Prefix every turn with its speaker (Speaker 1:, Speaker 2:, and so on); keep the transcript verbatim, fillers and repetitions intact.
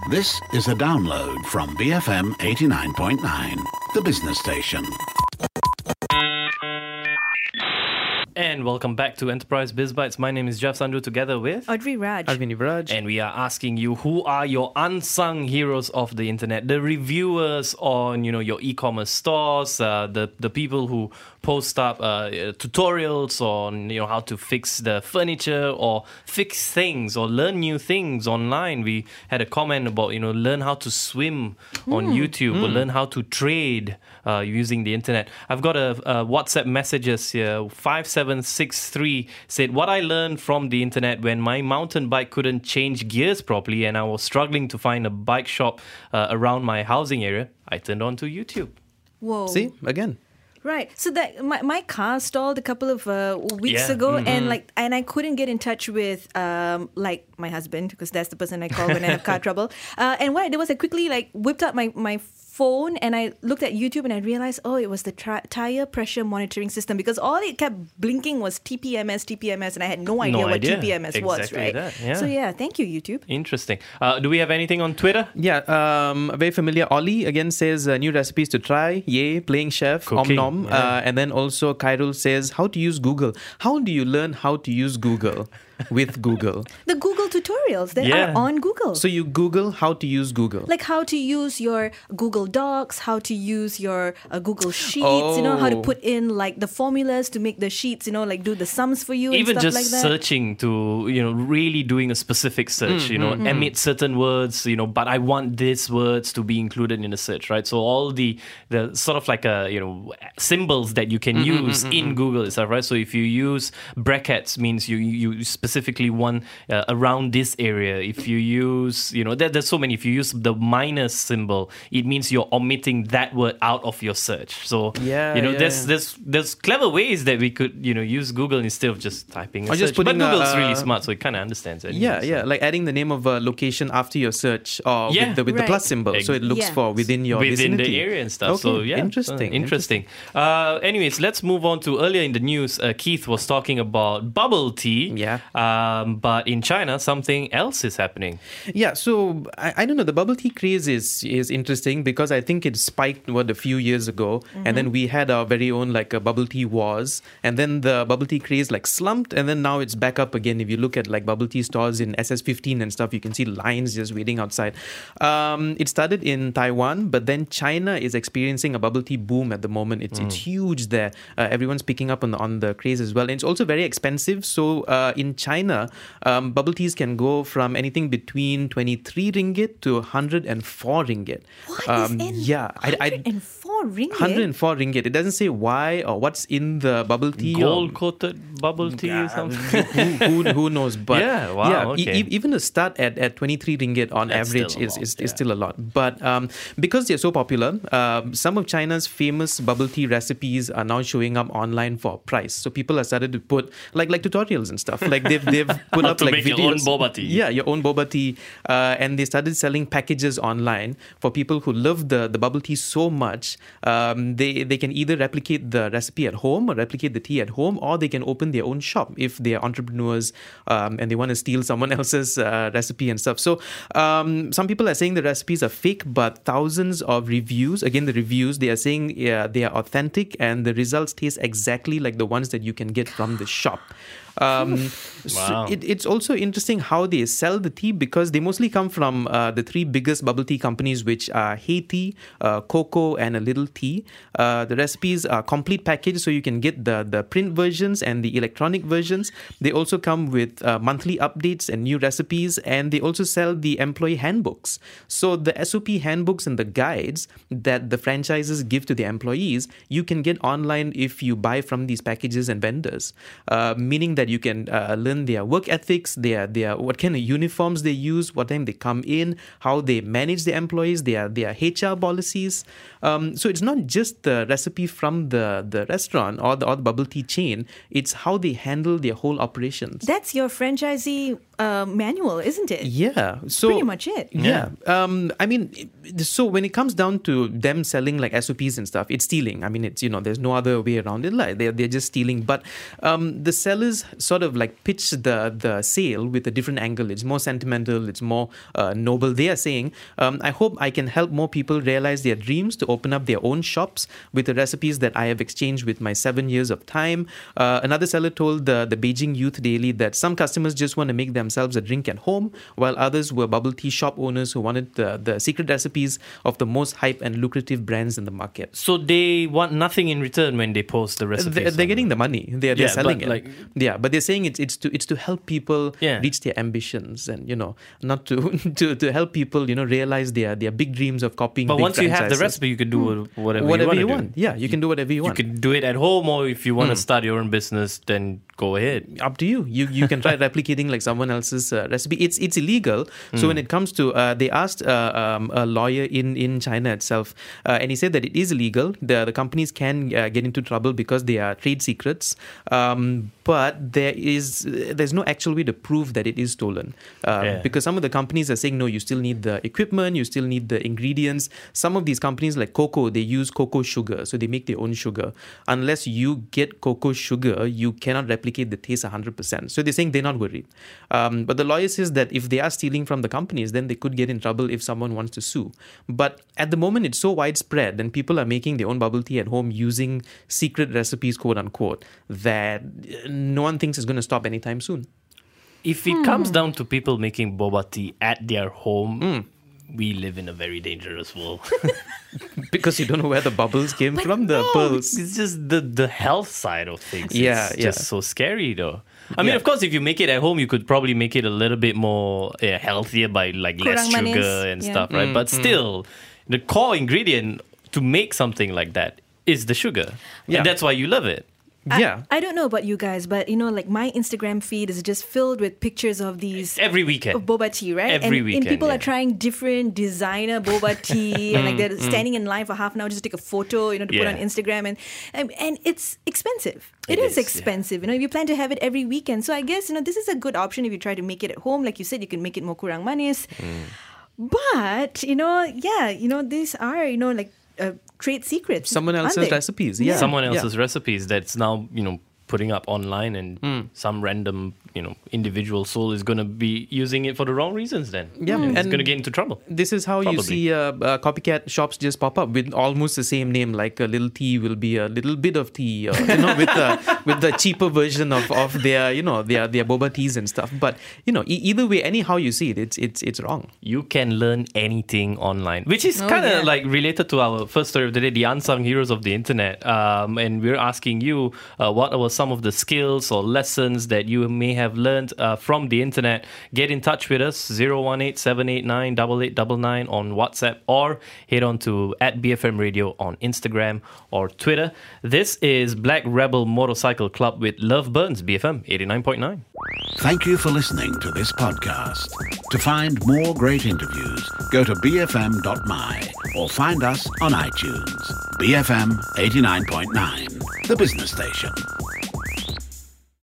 Speaker 1: This is a download from B F M eighty-nine point nine, the business station.
Speaker 2: And welcome back to Enterprise Biz Bites. My name is Jeff Sandhu, together with
Speaker 3: Audrey Raj.
Speaker 4: Arvind Raj.
Speaker 2: And we are asking you, who are your unsung heroes of the internet? The reviewers on, you know, your e-commerce stores, uh, the the people who post up uh, tutorials on, you know, how to fix the furniture or fix things or learn new things online. We had a comment about, you know, learn how to swim mm. on YouTube mm. or learn how to trade uh, using the internet. I've got a, a WhatsApp messages here. five seven six three said, what I learned from the internet when my mountain bike couldn't change gears properly and I was struggling to find a bike shop uh, around my housing area, I turned on to YouTube.
Speaker 3: Whoa.
Speaker 4: See, again.
Speaker 3: Right. So that my, my car stalled a couple of uh, weeks
Speaker 2: Yeah.
Speaker 3: ago,
Speaker 2: Mm-hmm.
Speaker 3: and like and I couldn't get in touch with um like my husband, because that's the person I call when I have car trouble. Uh, and what I did was I quickly like whipped out my my phone and I looked at YouTube and I realized, oh, it was the tri- tire pressure monitoring system, because all it kept blinking was T P M S, T P M S, and I had no idea
Speaker 2: No
Speaker 3: what
Speaker 2: idea.
Speaker 3: T P M S was.
Speaker 2: Exactly
Speaker 3: Right.
Speaker 2: that, yeah.
Speaker 3: So yeah, thank you, YouTube.
Speaker 2: Interesting. Uh, do we have anything on Twitter?
Speaker 4: Yeah, um, very familiar. Ollie again says uh, new recipes to try. Yay, playing chef,
Speaker 2: Cooking,
Speaker 4: om nom.
Speaker 2: yeah.
Speaker 4: Uh, and then also Khairul says how to use Google. How do you learn how to use Google with Google?
Speaker 3: The Google tutorials that
Speaker 2: Yeah.
Speaker 3: are on Google.
Speaker 4: So you Google how to use Google.
Speaker 3: Like how to use your Google Docs, how to use your uh, Google Sheets, you know, how to
Speaker 4: Oh.
Speaker 3: put in like the formulas to make the sheets, you know, like do the sums for you
Speaker 2: Even
Speaker 3: and stuff
Speaker 2: just
Speaker 3: like that.
Speaker 2: searching to, you know, really doing a specific search, you know, emit certain words, you know, but I want these words to be included in the search, right? So all the, the sort of like a, you know, symbols that you can use in Google itself, right? So if you use brackets, means you, you specifically want uh, around this area. If you use, you know, there, there's so many. If you use the minus symbol, it means you're omitting that word out of your search. So,
Speaker 4: Yeah,
Speaker 2: you know,
Speaker 4: yeah,
Speaker 2: there's
Speaker 4: yeah.
Speaker 2: there's there's clever ways that we could, you know, use Google instead of just typing a
Speaker 4: Or just
Speaker 2: search. But
Speaker 4: putting a,
Speaker 2: Google's really
Speaker 4: uh,
Speaker 2: smart, so it kind of understands it.
Speaker 4: Yeah,
Speaker 2: so.
Speaker 4: yeah, like adding the name of a location after your search, or
Speaker 2: Yeah.
Speaker 4: with the with the
Speaker 3: Right.
Speaker 4: plus symbol, so it looks
Speaker 3: Yeah.
Speaker 4: for within your
Speaker 2: within
Speaker 4: vicinity.
Speaker 2: the area and stuff. So
Speaker 4: Okay,
Speaker 2: yeah,
Speaker 4: interesting,
Speaker 2: uh, interesting. Uh, anyways, let's move on to earlier in the news. Uh, Keith was talking about bubble tea.
Speaker 4: Yeah.
Speaker 2: Um, but in China, something else is happening.
Speaker 4: Yeah, so I, I don't know. The bubble tea craze is is interesting because I think it spiked what a few years ago, and then we had our very own like a bubble tea wars, and then the bubble tea craze like slumped, and then now it's back up again. If you look at like bubble tea stores in S S fifteen and stuff, you can see lines just waiting outside. Um, it started in Taiwan, but then China is experiencing a bubble tea boom at the moment. It's it's huge there. Uh, everyone's picking up on the on the craze as well, and it's also very expensive. So uh, in China, um, bubble teas can go from anything between twenty-three ringgit to one hundred four ringgit.
Speaker 3: What is
Speaker 4: Um,
Speaker 3: in
Speaker 4: yeah, I, I,
Speaker 3: one hundred four ringgit?
Speaker 4: one hundred four ringgit. It doesn't say why or what's in the bubble tea. or-
Speaker 2: Gold coated bubble tea or something.
Speaker 4: who, who, who knows? But
Speaker 2: Yeah, wow,
Speaker 4: yeah,
Speaker 2: okay.
Speaker 4: e- e- even to start at, at twenty-three ringgit on
Speaker 2: That's
Speaker 4: average
Speaker 2: still a
Speaker 4: is,
Speaker 2: lot,
Speaker 4: is,
Speaker 2: yeah.
Speaker 4: is still a lot. But um, because they're so popular, um, some of China's famous bubble tea recipes are now showing up online for a price. So people have started to put like like tutorials and stuff. Like they've they've put
Speaker 2: How
Speaker 4: up
Speaker 2: to
Speaker 4: like
Speaker 2: make
Speaker 4: videos.
Speaker 2: your own boba tea.
Speaker 4: Yeah, your own boba tea. Uh, and they started selling packages online for people who love the, the bubble tea so much. Um, they, they can either replicate the recipe at home or replicate the tea at home, or they can open their own shop if they are entrepreneurs um, and they want to steal someone else's uh, recipe and stuff. So um, some people are saying the recipes are fake, but thousands of reviews, again, the reviews, they are saying yeah, they are authentic and the results taste exactly like the ones that you can get from the shop. Um, so
Speaker 2: Wow.
Speaker 4: it, it's also interesting how they sell the tea, because they mostly come from uh, the three biggest bubble tea companies, which are Haiti, uh, Coco, and a Little Tea. Uh, the recipes are complete packaged, so you can get the, the print versions and the electronic versions. They also come with uh, monthly updates and new recipes, and they also sell the employee handbooks. So the S O P handbooks and the guides that the franchises give to the employees, you can get online if you buy from these packages and vendors, uh, meaning that you can uh, learn their work ethics, their their what kind of uniforms they use, what time they come in, how they manage their employees, their their H R policies. Um, so it's not just the recipe from the, the restaurant or the, or the bubble tea chain, it's how they handle their whole operations.
Speaker 3: That's your franchisee uh, manual, isn't it?
Speaker 4: Yeah. So
Speaker 3: Pretty much it.
Speaker 4: Yeah. Um, I mean, it- so when it comes down to them selling like S O Ps and stuff, it's stealing. I mean, it's, you know, there's no other way around it. Like they're, they're just stealing. But um, the sellers sort of like pitch the, the sale with a different angle. It's more sentimental. It's more uh, noble. They are saying, um, I hope I can help more people realize their dreams to open up their own shops with the recipes that I have exchanged with my seven years of time. Uh, another seller told the, the Beijing Youth Daily that some customers just want to make themselves a drink at home, while others were bubble tea shop owners who wanted the, the secret recipes of the most hype and lucrative brands in the market.
Speaker 2: So they want nothing in return when they post the recipes.
Speaker 4: They're, they're
Speaker 2: on
Speaker 4: getting
Speaker 2: the-
Speaker 4: the money. They're, they're
Speaker 2: Yeah,
Speaker 4: selling
Speaker 2: but
Speaker 4: it.
Speaker 2: like-
Speaker 4: yeah, but they're saying it's it's to it's to help people
Speaker 2: Yeah.
Speaker 4: reach their ambitions, and you know, not to to, to help people, you know, realize their their big dreams of copying.
Speaker 2: But
Speaker 4: big
Speaker 2: once you have the
Speaker 4: franchises.
Speaker 2: recipe, you can do whatever,
Speaker 4: whatever
Speaker 2: you,
Speaker 4: you
Speaker 2: want.
Speaker 4: want. Yeah, you can do whatever you
Speaker 2: You
Speaker 4: want.
Speaker 2: can do it at home, or if you want to start your own business, then go ahead.
Speaker 4: Up to you. You you can try replicating like someone else's uh, recipe. It's it's illegal. So when it comes to uh, they asked uh, um, a lawyer in in China itself, uh, and he said that it is illegal. The the companies can uh, get into trouble because they are trade secrets. Um, but there is there's no actual way to prove that it is stolen, uh,
Speaker 2: Yeah.
Speaker 4: because some of the companies are saying no, you still need the equipment, you still need the ingredients. Some of these companies like cocoa, they use cocoa sugar, so they make their own sugar. Unless you get cocoa sugar, you cannot replicate the taste one hundred percent. So they're saying they're not worried. Um, but the lawyer says that if they are stealing from the companies, then they could get in trouble if someone wants to sue. But at the moment, it's so widespread and people are making their own bubble tea at home using secret recipes, quote unquote, that no one thinks is going to stop anytime soon.
Speaker 2: If it comes down to people making boba tea at their home,
Speaker 4: Hmm.
Speaker 2: we live in a very dangerous world.
Speaker 4: Because you don't know where the bubbles came from, the
Speaker 2: No,
Speaker 4: pearls.
Speaker 2: It's just the, the health side of things.
Speaker 4: Yeah,
Speaker 2: it's
Speaker 4: yeah.
Speaker 2: just so scary though. I mean,
Speaker 4: Yeah.
Speaker 2: of course, if you make it at home, you could probably make it a little bit more yeah, healthier by like less
Speaker 3: Kurang
Speaker 2: sugar
Speaker 3: manis,
Speaker 2: and
Speaker 3: yeah.
Speaker 2: stuff, right? But
Speaker 4: Mm,
Speaker 2: still, the core ingredient to make something like that is the sugar.
Speaker 4: Yeah.
Speaker 2: And that's why you love it.
Speaker 3: I-
Speaker 4: Yeah.
Speaker 3: I, don't know about you guys, but you know, like my Instagram feed is just filled with pictures of these
Speaker 2: Every weekend.
Speaker 3: of boba tea, right?
Speaker 2: Every
Speaker 3: and,
Speaker 2: weekend,
Speaker 3: and people
Speaker 2: yeah.
Speaker 3: are trying different designer boba tea, and like they're standing in line for half an hour just to take a photo, you know, to put
Speaker 2: Yeah.
Speaker 3: on Instagram, and and, and it's expensive.
Speaker 2: It
Speaker 3: it is,
Speaker 2: is, yeah.
Speaker 3: expensive. You know, if you plan to have it every weekend, so I guess you know this is a good option if you try to make it at home. Like you said, you can make it more kurang manis. But you know, yeah, you know, these are you know like uh, trade secrets.
Speaker 4: Someone
Speaker 3: aren't
Speaker 4: else's
Speaker 3: they?
Speaker 4: recipes. Yeah.
Speaker 2: Someone
Speaker 4: Yeah.
Speaker 2: else's recipes that's now, you know, putting up online, and some random, you know, individual soul is going to be using it for the wrong reasons then.
Speaker 4: Yeah,
Speaker 2: And it's
Speaker 4: and-
Speaker 2: going to get into trouble.
Speaker 4: This is how you
Speaker 2: Probably.
Speaker 4: see uh, uh, copycat shops just pop up with almost the same name. Like a little tea will be a little bit of tea, or, you know, with the with the cheaper version of, of their you know their their boba teas and stuff. But you know, e- either way, anyhow you see it, it's it's it's wrong.
Speaker 2: You can learn anything online, which is
Speaker 3: Oh,
Speaker 2: kind of
Speaker 3: yeah.
Speaker 2: like related to our first story of the day, the unsung heroes of the internet. Um, and we're asking you uh, what were some of the skills or lessons that you may have learned uh, from the internet. Get in touch with us, zero one eight seven eight nine eight eight nine nine on WhatsApp, or head on to at B F M Radio on Instagram or Twitter. This is Black Rebel Motorcycle Club with Love Burns, B F M eighty-nine point nine.
Speaker 1: Thank you for listening to this podcast. To find more great interviews, go to b f m dot m y or find us on iTunes. B F M eighty-nine point nine, the business station.